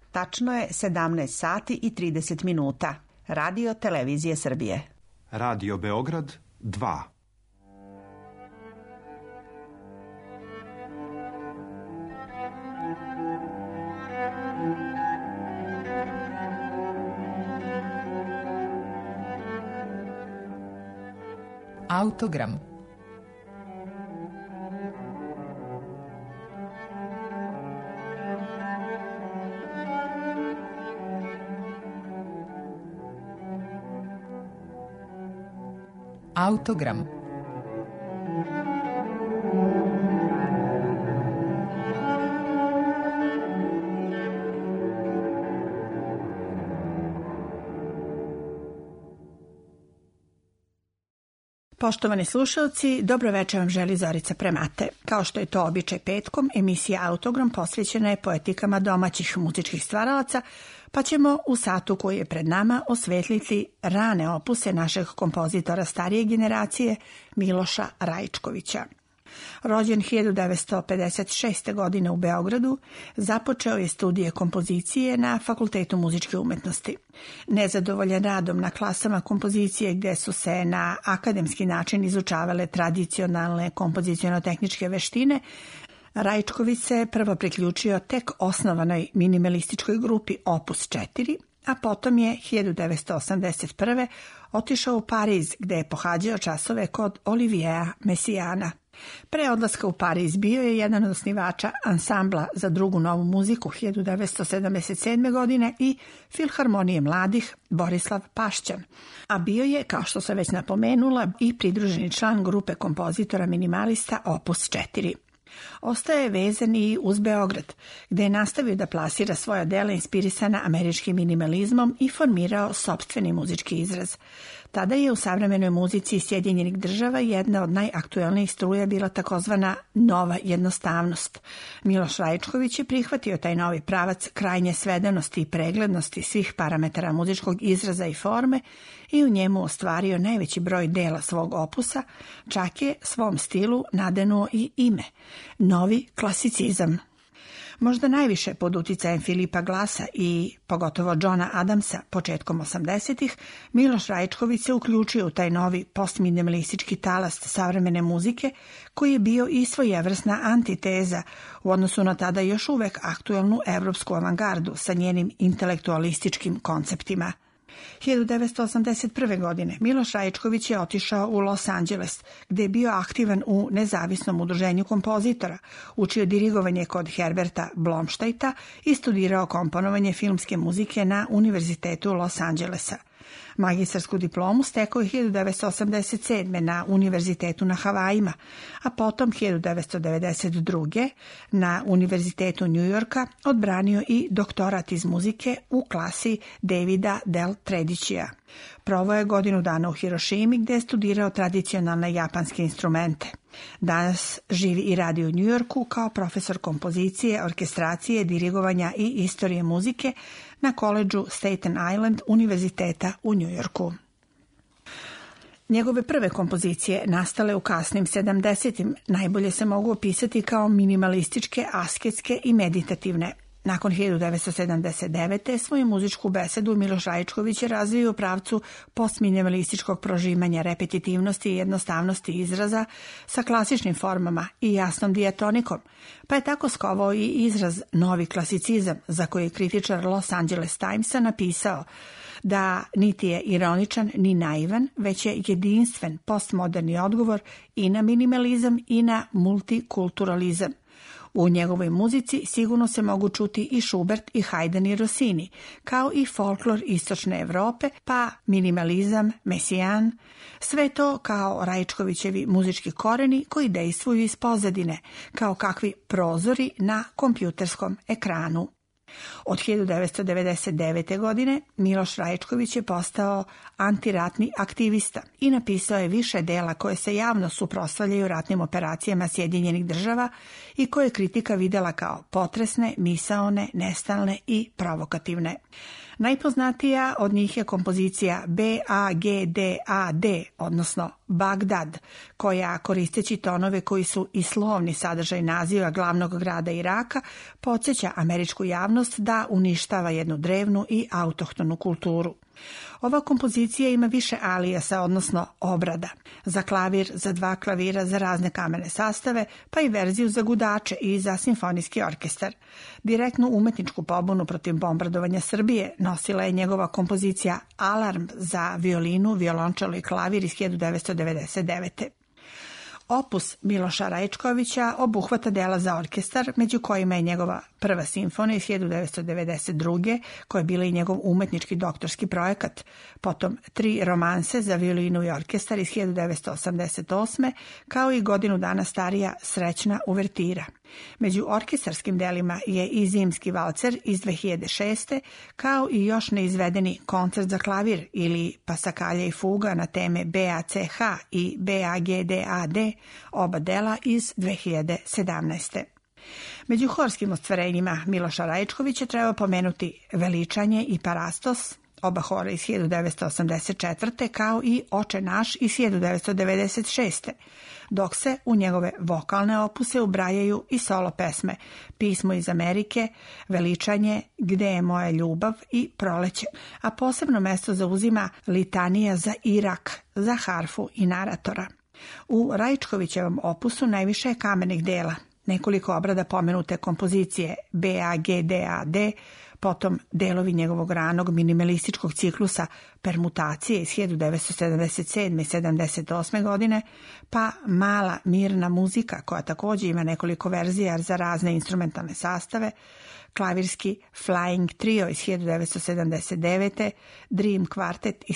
Tačno je 17 sati i 30 minuta. Radio Televizije Srbije. Radio Beograd 2. Autogram. Autogram. Poštovani slušalci, dobro večer vam želi Zorica Premate. Kao što je to običaj petkom, emisija Autogram posvećena je poetikama domaćih muzičkih stvaralaca, pa ćemo u satu koji je pred nama osvetliti rane opuse našeg kompozitora starije generacije Miloša Raičkovića. Rođen 1956. godine u Beogradu, započeo je studije kompozicije na Fakultetu muzičke umetnosti. Nezadovoljan radom na klasama kompozicije gdje su se na akademski način izučavale tradicionalne kompoziciono-tehničke veštine, Raičković se prvo priključio tek osnovanoj minimalističkoj grupi Opus 4, a potom je 1981. otišao u Pariz gdje je pohađao časove kod Oliviera Messiaena. Pre odlaska u Pariz bio je jedan od osnivača ansambla za drugu novu muziku 1977. godine i Filharmonije mladih Borislav Pašćan, a bio je, kao što sam već napomenula, i pridruženi član grupe kompozitora minimalista Opus 4. Ostaje vezan i uz Beograd, gde je nastavio da plasira svoja dela inspirisana američkim minimalizmom i formirao sopstveni muzički izraz. Tada je u savremenoj muzici Sjedinjenih Država jedna od najaktuelnijih struja bila takozvana nova jednostavnost. Miloš Raičković je prihvatio taj novi pravac krajnje svedenosti i preglednosti svih parametara muzičkog izraza i forme i u njemu ostvario najveći broj dela svog opusa, čak je svom stilu nadenuo i ime – novi klasicizam. Možda najviše pod uticajem Filipa Glassa i pogotovo Johna Adamsa početkom 80-ih, Miloš Raičković se uključio u taj novi postminimalistički talas savremene muzike koji je bio i svojevrsna antiteza u odnosu na tada još uvek aktuelnu evropsku avangardu sa njenim intelektualističkim konceptima. 1981. godine Miloš Raičković je otišao u Los Angeles, gde je bio aktivan u nezavisnom udruženju kompozitora, učio dirigovanje kod Herberta Blomštajta i studirao komponovanje filmske muzike na Univerzitetu Los Angelesa. Magistarsku diplomu stekao je 1987. na Univerzitetu na Havajima, a potom 1992. na Univerzitetu Njujorka odbranio i doktorat iz muzike u klasi Davida Del Tredicija. Proveo je godinu dana u Hirošimi gdje je studirao tradicionalne japanske instrumente. Danas živi i radi u Njujorku kao profesor kompozicije, orkestracije, dirigovanja i istorije muzike na koledžu Staten Island Univerziteta u Njujorku. Njegove prve kompozicije, nastale u kasnim 70-im, najbolje se mogu opisati kao minimalističke, asketske i meditativne. Nakon 1979. svoju muzičku besedu Miloš Raičković je razvio u pravcu postminimalističkog prožimanja repetitivnosti i jednostavnosti izraza sa klasičnim formama i jasnom diatonikom, pa je tako skovao i izraz novi klasicizam, za koji je kritičar Los Angeles Timesa napisao da niti je ironičan ni naivan, već je jedinstven postmoderni odgovor i na minimalizam i na multikulturalizam. U njegovoj muzici sigurno se mogu čuti i Schubert i Haydn i Rossini, kao i folklor istočne Evrope, pa minimalizam, Messiaen, sve to kao Raičkovićevi muzički koreni koji dejstvuju iz pozadine, kao kakvi prozori na kompjuterskom ekranu. Od 1999. godine Miloš Raičković je postao antiratni aktivista i napisao je više dela koje se javno suprotstavljaju ratnim operacijama Sjedinjenih Država i koje kritika videla kao potresne, misaone, nestalne i provokativne. Najpoznatija od njih je kompozicija BAGDAD, odnosno Bagdad, koja koristeći tonove koji su i slovni sadržaj naziva glavnog grada Iraka, podsjeća američku javnost da uništava jednu drevnu i autohtonu kulturu. Ova kompozicija ima više alijasa, odnosno obrada, za klavir, za 2 klavira, za razne kamene sastave, pa i verziju za gudače i za simfonijski orkestar. Direktnu umetničku pobunu protiv bombardovanja Srbije nosila je njegova kompozicija Alarm za violinu, violončelo i klavir iz 1999. Opus Miloša Rajčkovića obuhvata dela za orkestar, među kojima je njegova prva simfonija iz 1992. koja je bila i njegov umetnički doktorski projekat, potom 3 romanse za violinu i orkestar iz 1988. kao i godinu dana starija Srećna uvertira. Među orkestarskim delima je i Zimski valcer iz 2006. kao i još neizvedeni Koncert za klavir ili Pasakalja i fuga na teme BACH i BAGDAD, oba dela iz 2017. Među horskim ostvarenjima Miloša Rajčkovića treba pomenuti Veličanje i Parastos, oba hora iz 1984. kao i Oče naš iz 1996. dok se u njegove vokalne opuse ubrajaju i solo pesme Pismo iz Amerike, Veličanje, Gde je moja ljubav i Proleće, a posebno mesto zauzima Litanija za Irak, za harfu i naratora. U Rajčkovićevom opusu najviše je kamenih dela, nekoliko obrada pomenute kompozicije BAGDAD, potom delovi njegovog ranog minimalističkog ciklusa Permutacije iz 1977. i 1978. godine, pa Mala mirna muzika koja također ima nekoliko verzija za razne instrumentalne sastave, klavirski Flying Trio iz 1979. Dream Quartet iz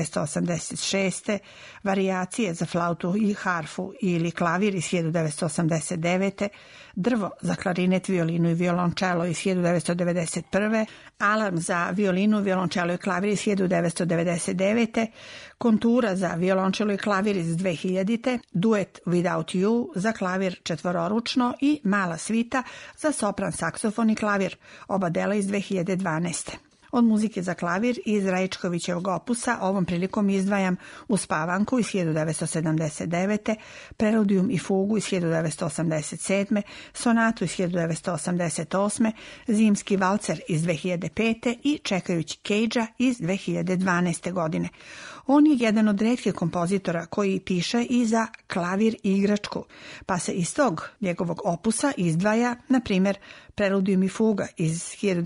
1986. varijacije za flautu i harfu ili klavir iz 1989. Drvo za klarinet, violinu i violončelo iz 1991. Alarm za violinu, violončelo i klavir iz 1999. Kontura za violončelo i klavir iz 2000. Duet Without You za klavir četvororučno i Mala svita za sopran, saksofon i klavir, oba dela iz 2012. Od muzike za klavir iz Rajčkovićevog opusa ovom prilikom izdvajam Uspavanku iz 1979. Preludijum i fugu iz 1987. Sonatu iz 1988. Zimski valcer iz 2005. i Čekajući Kejdža iz 2012. godine. On je jedan od retkih kompozitora koji piše i za klavir i igračku, pa se iz tog njegovog opusa izdvaja, na primjer, Preludijum i fuga iz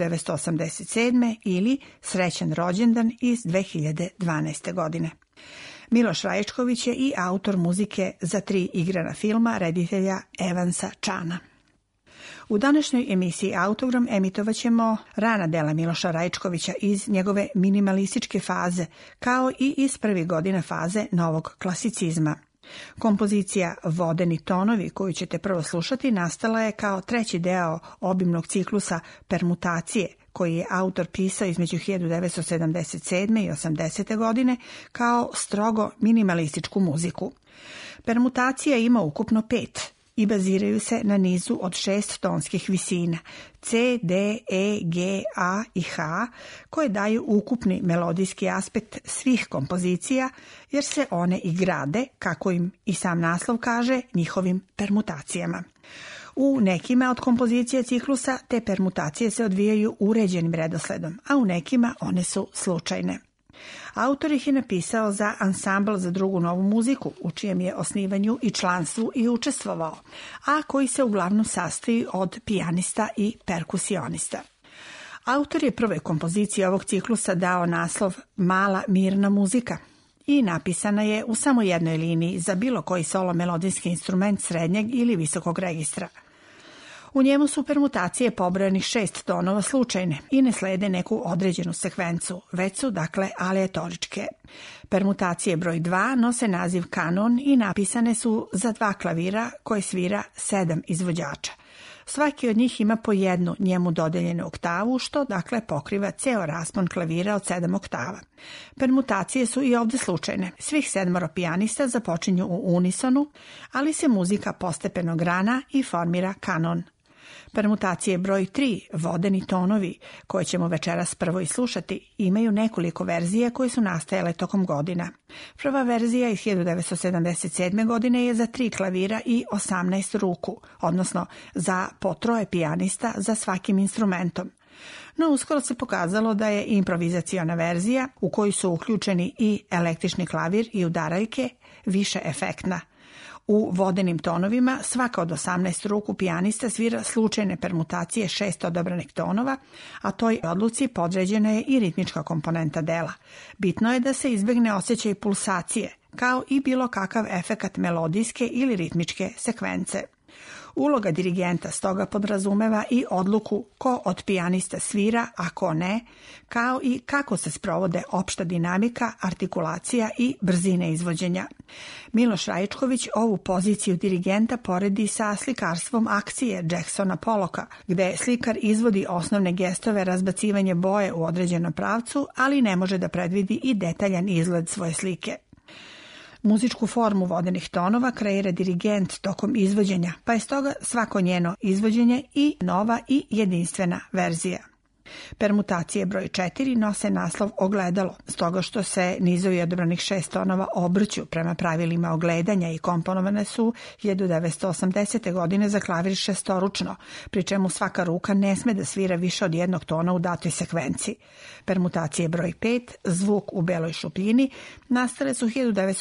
1987. ili Srećan rođendan iz 2012. godine. Miloš Rajčković je i autor muzike za 3 igrana filma reditelja Evansa Čana. U današnjoj emisiji Autogram emitovat ćemo rana dela Miloša Rajčkovića iz njegove minimalističke faze, kao i iz prvih godina faze novog klasicizma. Kompozicija Vodeni tonovi, koju ćete prvo slušati, nastala je kao 3. deo obimnog ciklusa Permutacije, koji je autor pisao između 1977. i 80. godine kao strogo minimalističku muziku. Permutacija ima ukupno 5 i baziraju se na nizu od 6 tonskih visina C, D, E, G, A i H, koje daju ukupni melodijski aspekt svih kompozicija, jer se one i grade, kako im i sam naslov kaže, njihovim permutacijama. U nekima od kompozicija ciklusa te permutacije se odvijaju uređenim redosledom, a u nekima one su slučajne. Autor ih je napisao za ansambl za drugu novu muziku, u čijem je osnivanju i članstvu i učestvovao, a koji se uglavnom sastoji od pijanista i perkusionista. Autor je prve kompozicije ovog ciklusa dao naslov Mala mirna muzika i napisana je u samo jednoj liniji za bilo koji solo melodijski instrument srednjeg ili visokog registra. U njemu su permutacije pobrojanih 6 tonova slučajne i ne slede neku određenu sekvencu, već su dakle aleatoričke. Permutacije broj 2 nose naziv kanon i napisane su za 2 klavira koje svira 7 izvođača. Svaki od njih ima po jednu njemu dodeljenu oktavu, što dakle pokriva ceo raspon klavira od 7 oktava. Permutacije su i ovdje slučajne. Svih 7 pijanista započinju u unisonu, ali se muzika postepeno grana i formira kanon. Permutacije broj 3, vodeni tonovi, koje ćemo večeras prvo i slušati, imaju nekoliko verzija koje su nastajale tokom godina. Prva verzija iz 1977. godine je za 3 klavira i 18 ruku, odnosno za po 3 pijanista za svakim instrumentom. No uskoro se pokazalo da je improvizaciona verzija, u koju su uključeni i električni klavir i udaraljke, više efektna. U vodenim tonovima svaka od 18 ruku pijanista svira slučajne permutacije 6 odabranih tonova, a toj odluci podređena je i ritmička komponenta dela. Bitno je da se izbegne osjećaj pulsacije, kao i bilo kakav efekat melodijske ili ritmičke sekvence. Uloga dirigenta stoga podrazumeva i odluku ko od pijanista svira, a ko ne, kao i kako se sprovode opšta dinamika, artikulacija i brzine izvođenja. Miloš Raičković ovu poziciju dirigenta poredi sa slikarstvom akcije Jacksona Pollocka, gde slikar izvodi osnovne gestove razbacivanje boje u određenom pravcu, ali ne može da predvidi i detaljan izgled svoje slike. Muzičku formu vodenih tonova kreira dirigent tokom izvođenja, pa je stoga svako njeno izvođenje i nova i jedinstvena verzija. Permutacije broj 4 nose naslov ogledalo, stoga što se nizovi odabranih 6 tonova obrću prema pravilima ogledanja i komponovane su 1980. godine za klavir šestoručno, pri čemu svaka ruka ne sme da svira više od jednog tona u datoj sekvenciji. Permutacije broj 5, zvuk u beloj šupljini, nastale su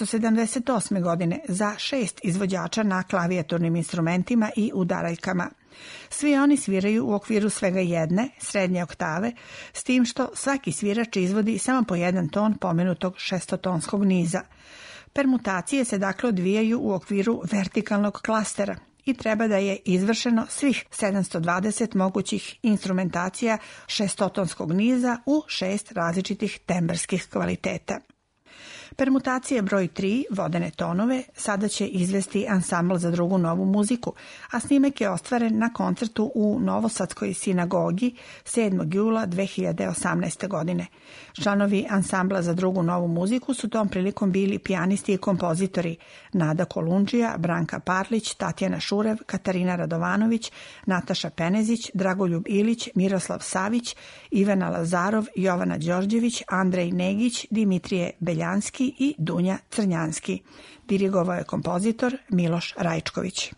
1978. godine za 6 izvođača na klavijaturnim instrumentima i udaraljkama. Svi oni sviraju u okviru svega jedne, srednje oktave, s tim što svaki svirač izvodi samo po jedan ton pomenutog šestotonskog niza. Permutacije se dakle odvijaju u okviru vertikalnog klastera i treba da je izvršeno svih 720 mogućih instrumentacija šestotonskog niza u 6 različitih tembrskih kvaliteta. Permutacije broj 3, vodene tonove, sada će izvesti ansambl za drugu novu muziku, a snimak je ostvaren na koncertu u Novosadskoj sinagogi 7. jula 2018. godine. Članovi ansambla za drugu novu muziku su tom prilikom bili pijanisti i kompozitori Nada Kolundžija, Branka Parlić, Tatjana Šurev, Katarina Radovanović, Nataša Penezić, Dragoljub Ilić, Miroslav Savić, Ivana Lazarov, Jovana Đorđević, Andrej Negić, Dimitrije Beljanski i Dunja Crnjanski. Dirigovao je kompozitor Miloš Raičković.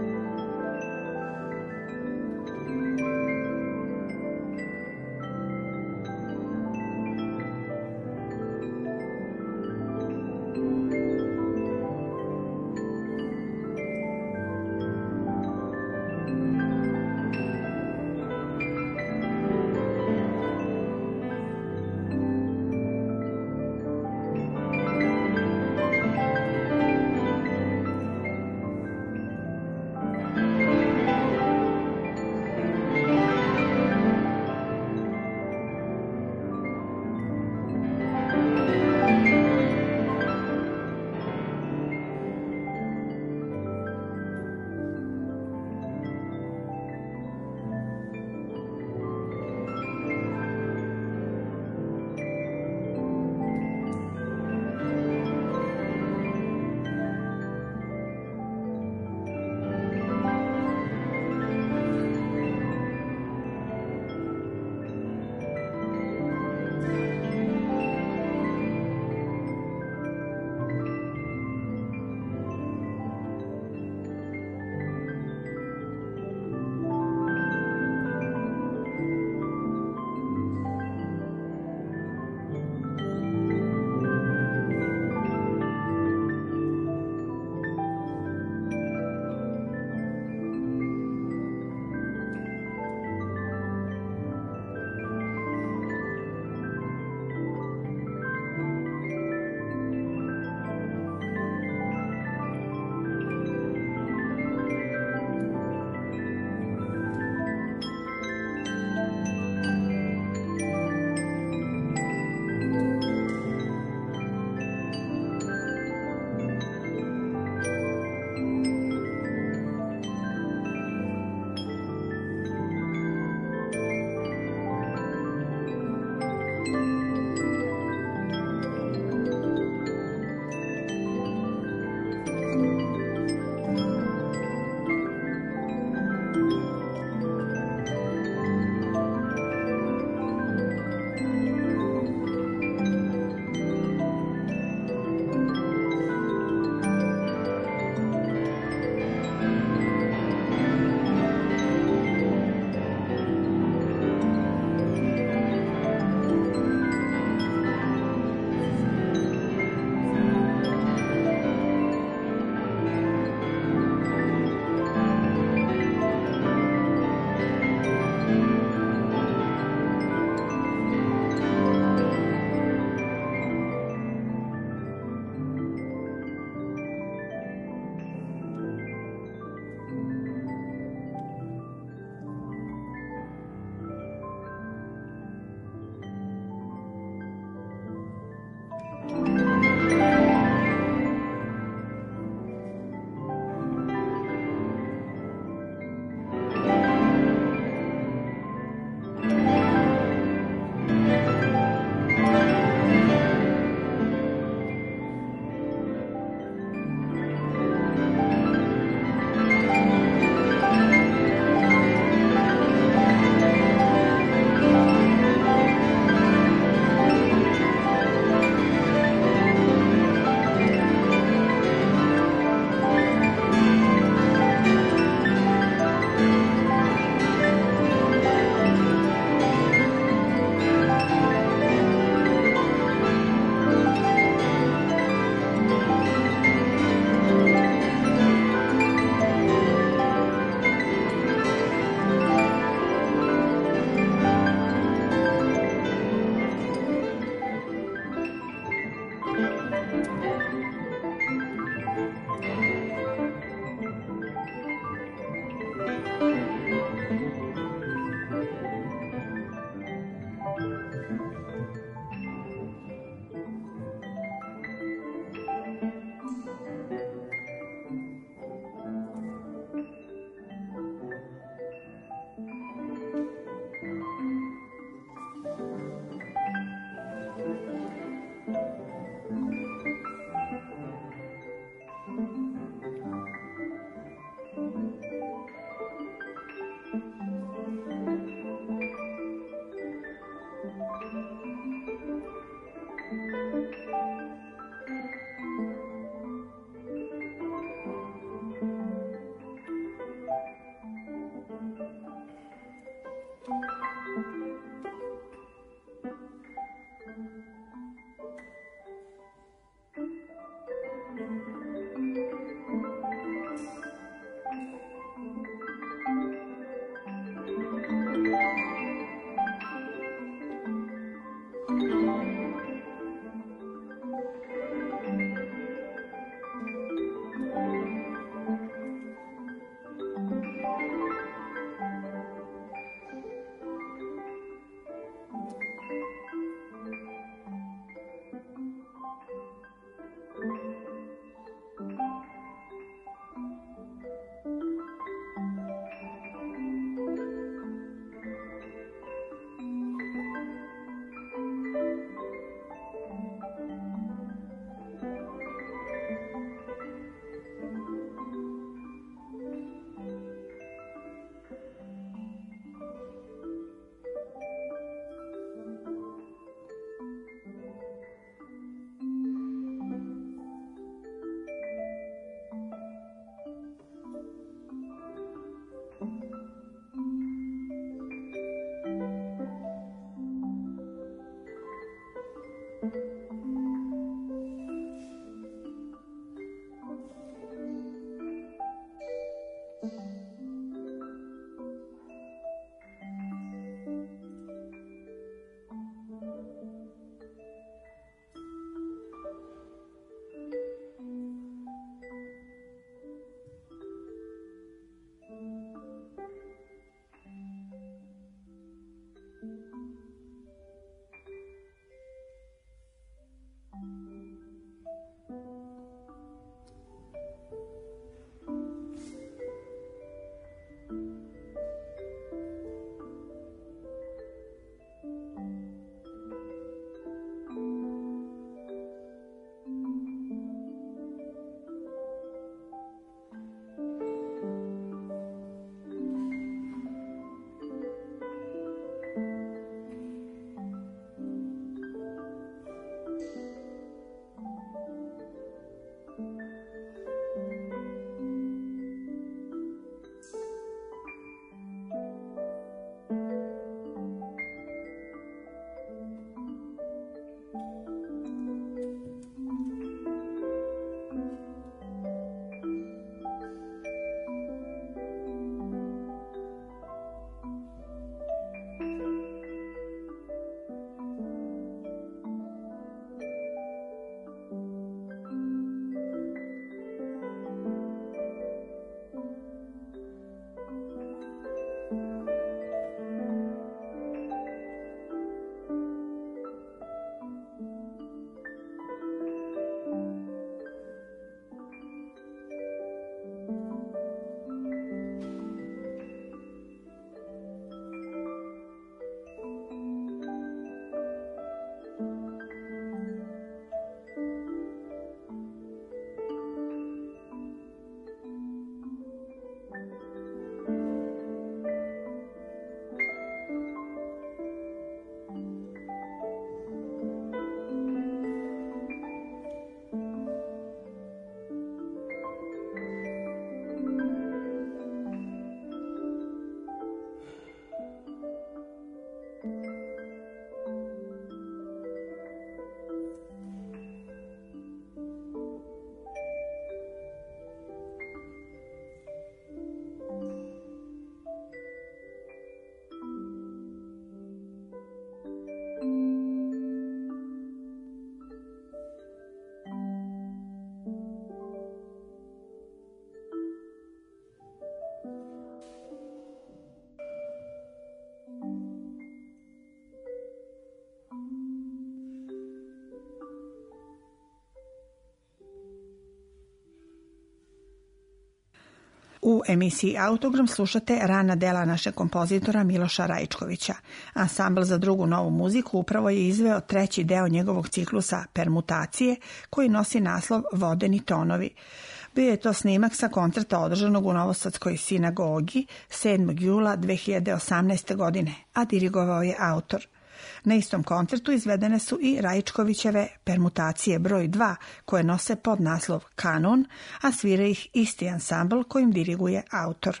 U emisiji Autogram slušate rana dela našeg kompozitora Miloša Rajčkovića. Ansambl za drugu novu muziku upravo je izveo treći deo njegovog ciklusa Permutacije, koji nosi naslov Vodeni tonovi. Bio je to snimak sa koncerta održanog u Novosadskoj sinagogi 7. jula 2018. godine, a dirigovao je autor. Na istom koncertu izvedene su i Rajčkovićeve Permutacije broj 2, koje nose pod naslov Kanon, a svira ih isti ansambl kojim diriguje autor.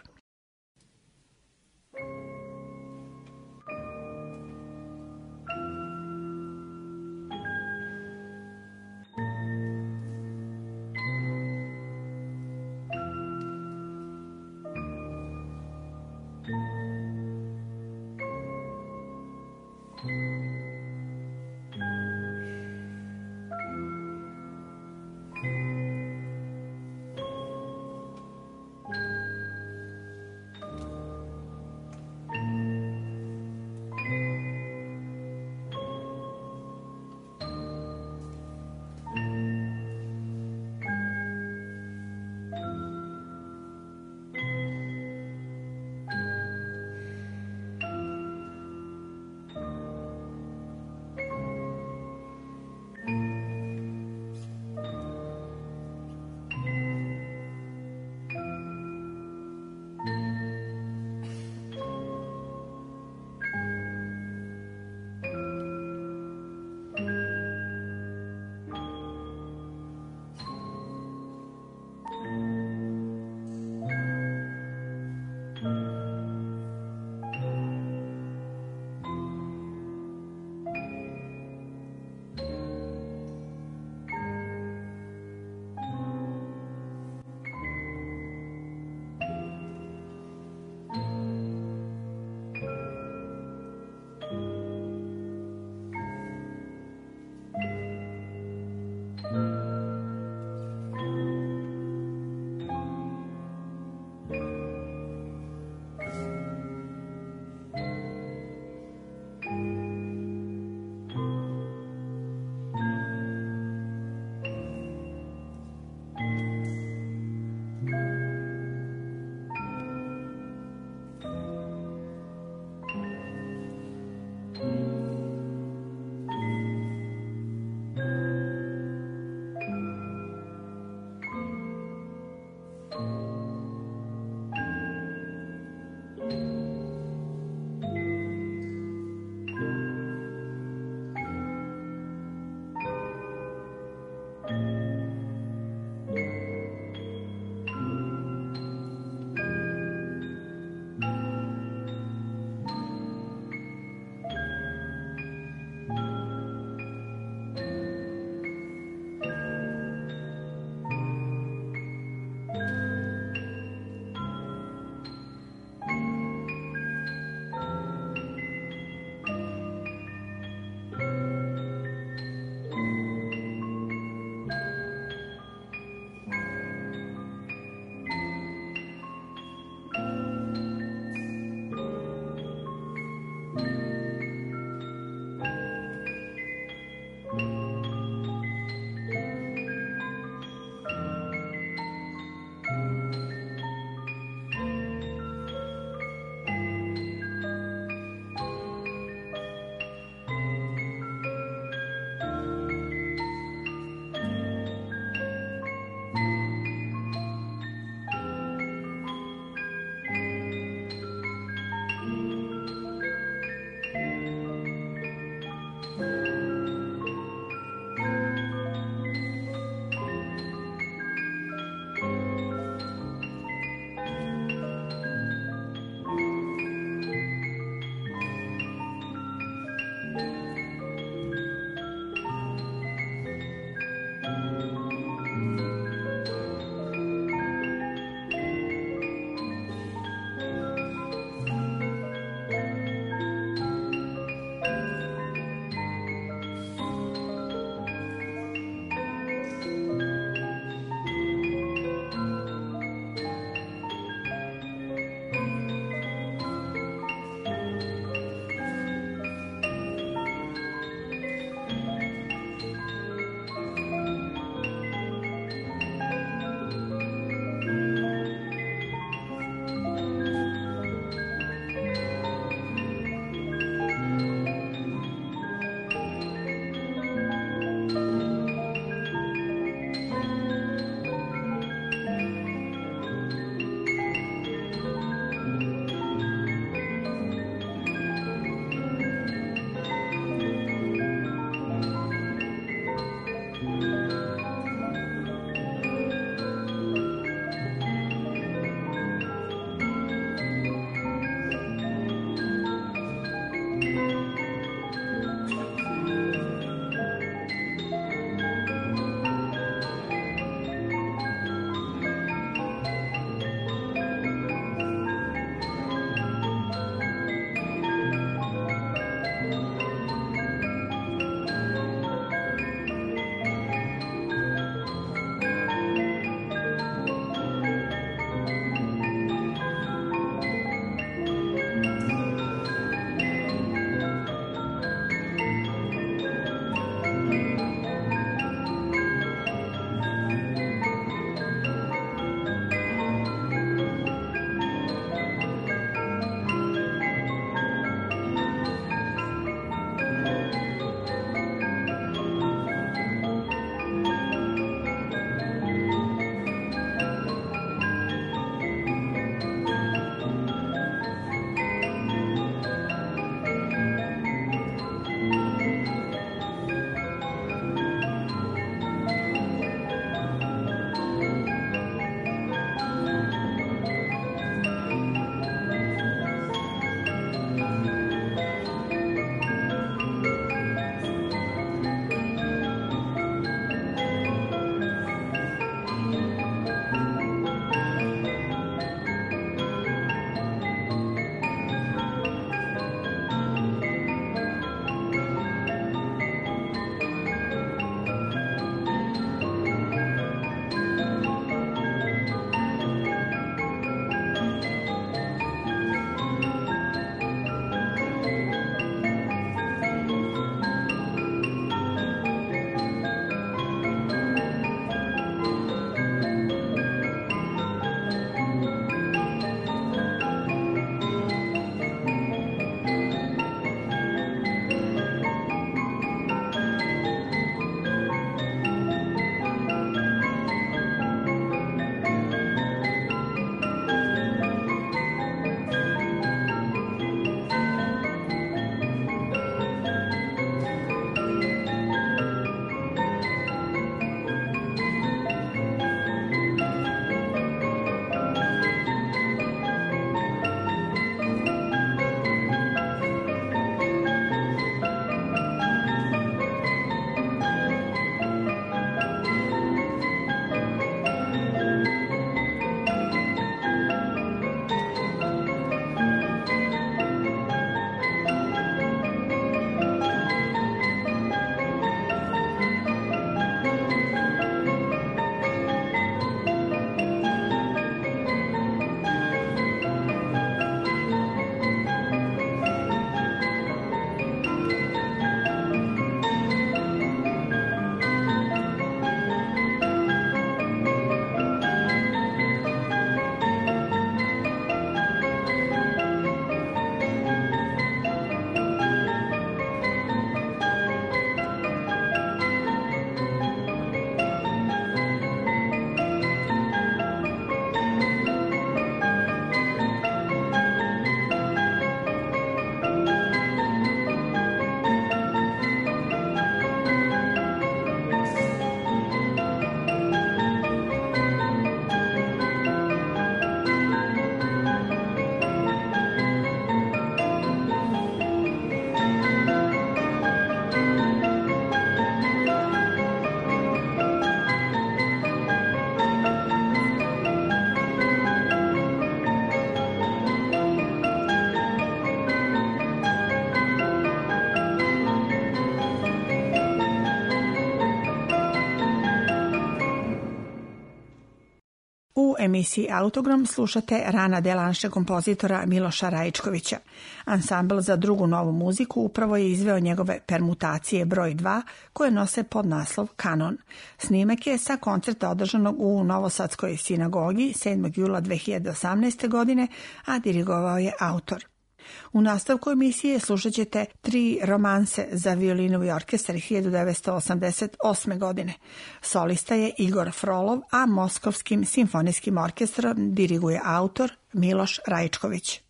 U emisiji Autogram slušate rana dela našeg kompozitora Miloša Rajičkovića. Ansambl za drugu novu muziku upravo je izveo njegove permutacije broj 2 koje nose podnaslov Kanon. Snimak je sa koncerta održanog u Novosadskoj sinagogi 7. jula 2018. godine, a dirigovao je autor. U nastavku emisije slušat ćete 3 romanse za violinu i orkestar 1988. godine. Solista je Igor Frolov, a Moskovskim simfonijskim orkestrom diriguje autor Miloš Rajičković.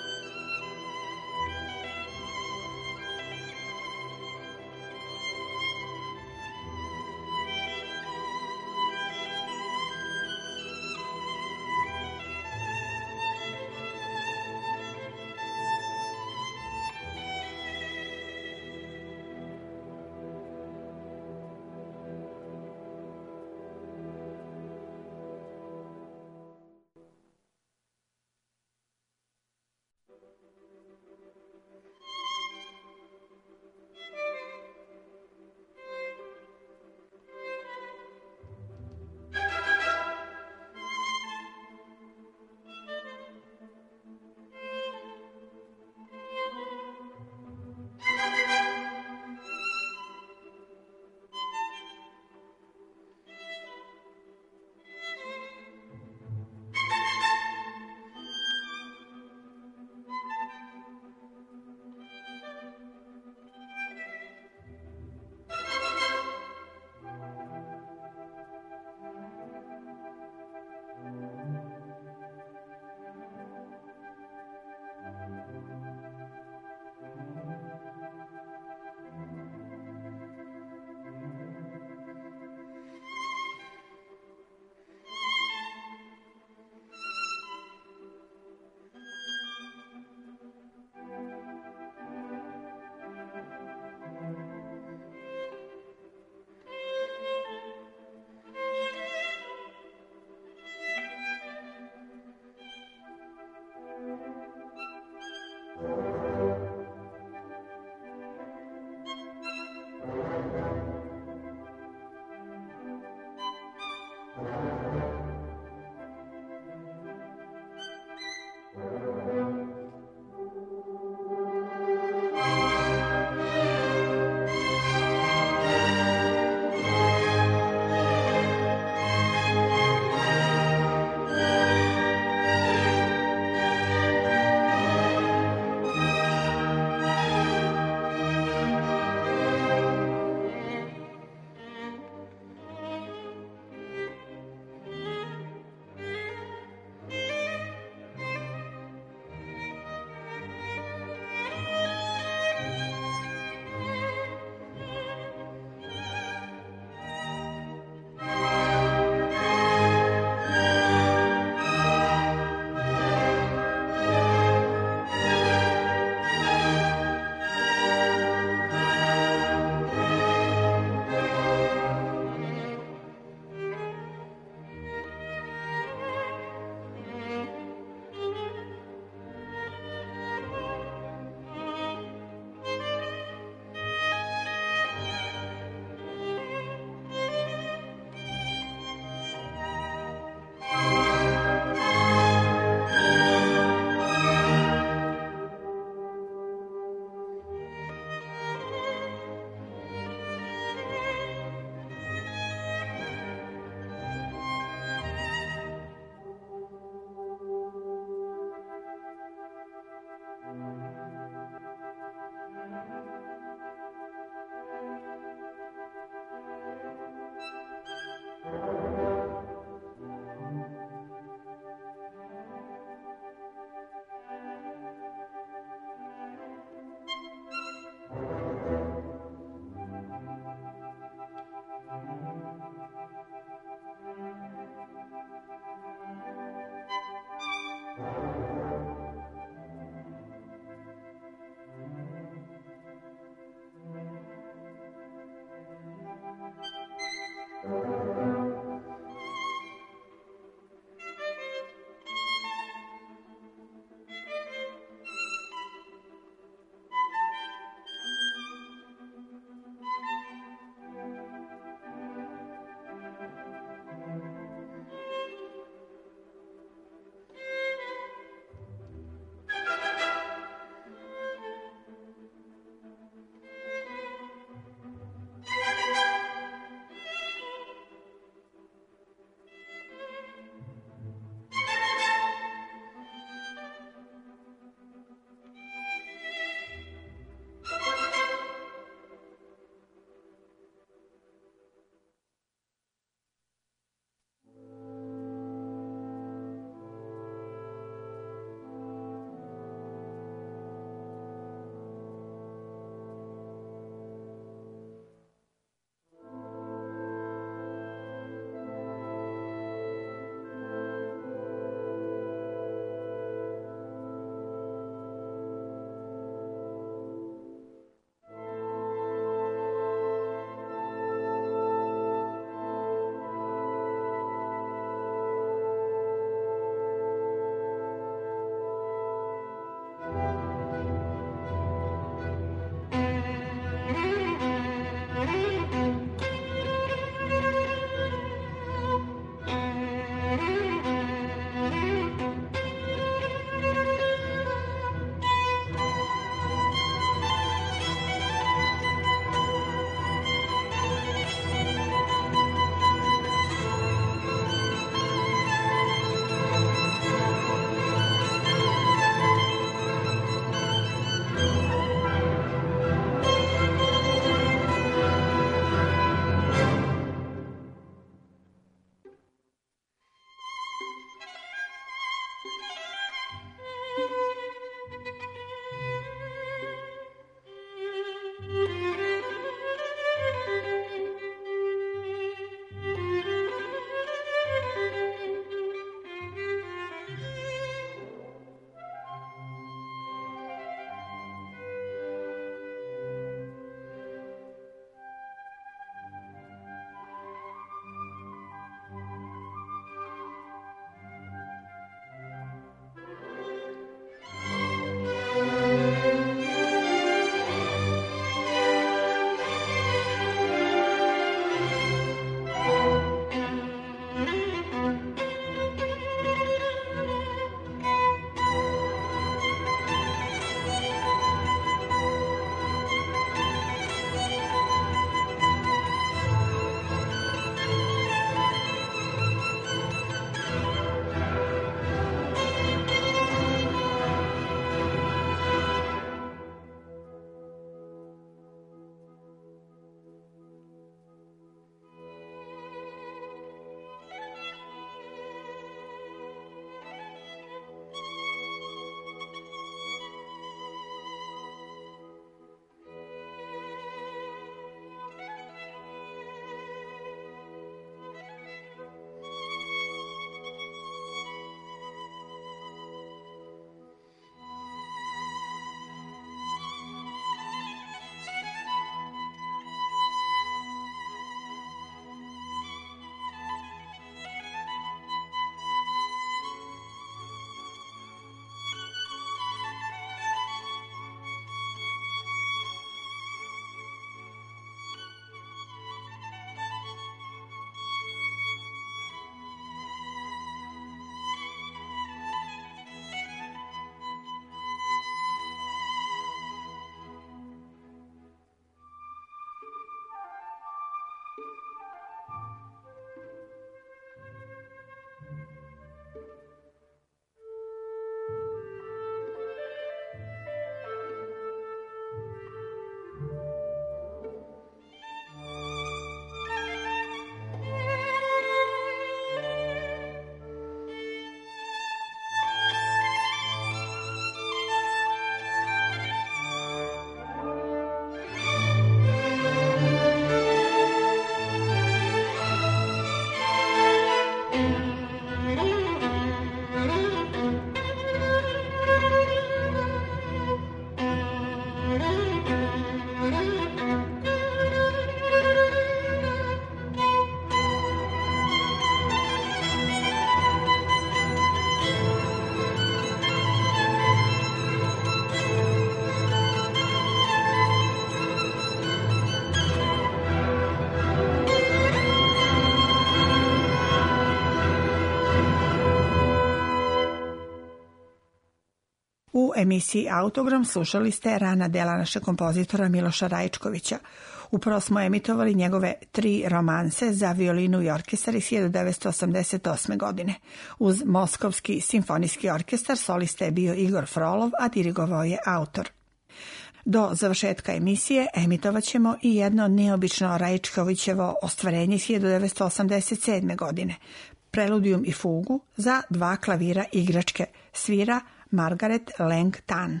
emisiji Autogram slušali ste rana dela našeg kompozitora Miloša Rajčkovića. Upravo smo emitovali njegove 3 romanse za violinu i orkestar iz 1988. godine. Uz Moskovski simfonijski orkestar solista je bio Igor Frolov, a dirigovao je autor. Do završetka emisije emitovat ćemo i jedno neobično Rajčkovićevo ostvarenje iz 1987. godine. Preludijum i fugu za 2 klavira igračke, svira Margaret Lang Tan.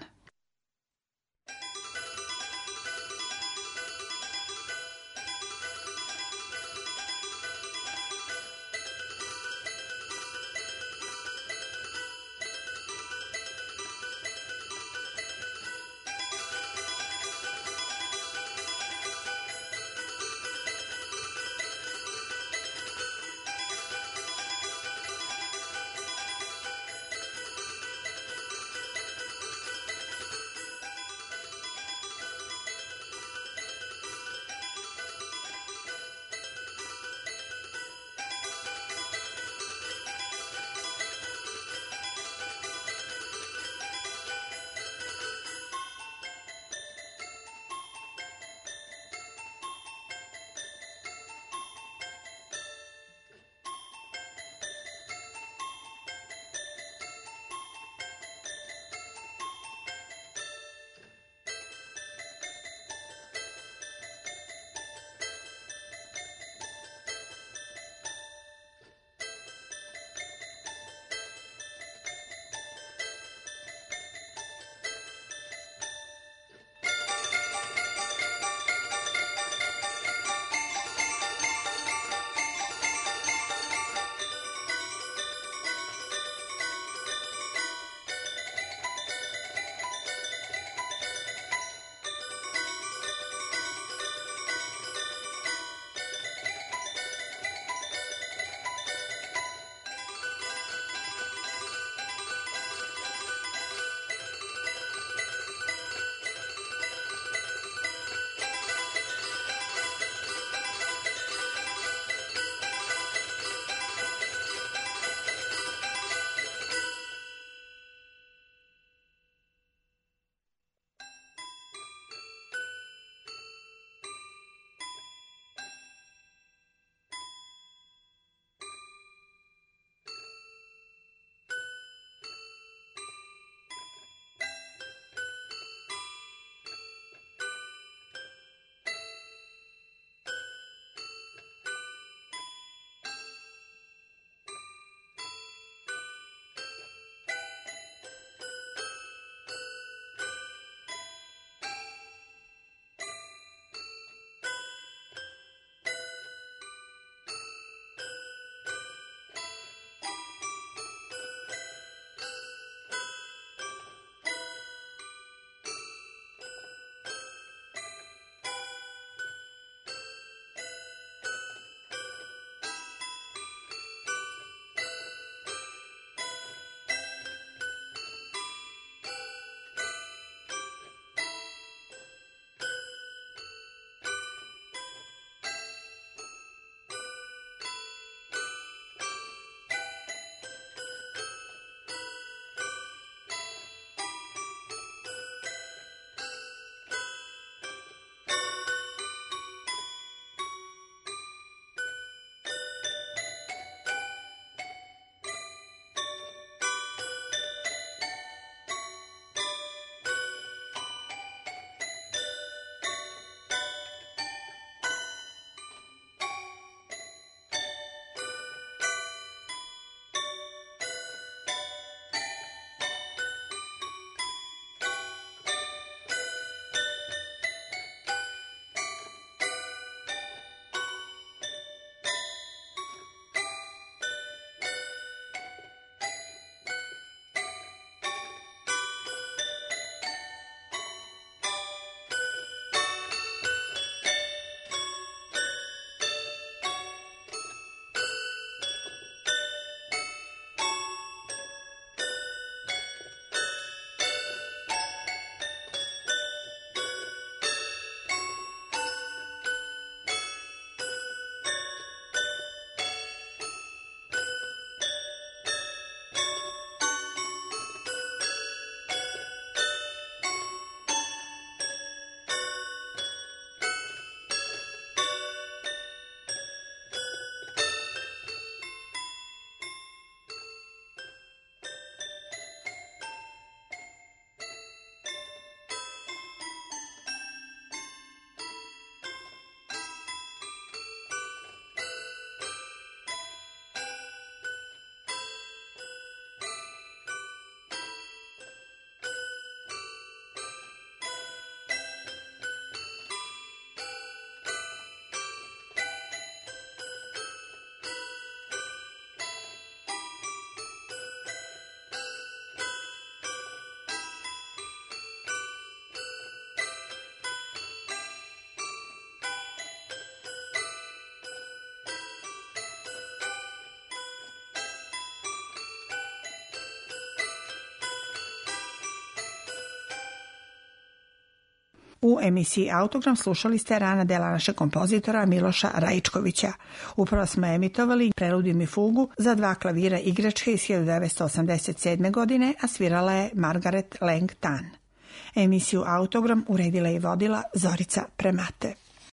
U emisiji Autogram slušali ste rana dela našeg kompozitora Miloša Rajičkovića. Upravo smo emitovali Preludijum i fugu za 2 klavira igračke iz 1987. godine, a svirala je Margaret Lang Tan. Emisiju Autogram uredila i vodila Zorica Premate.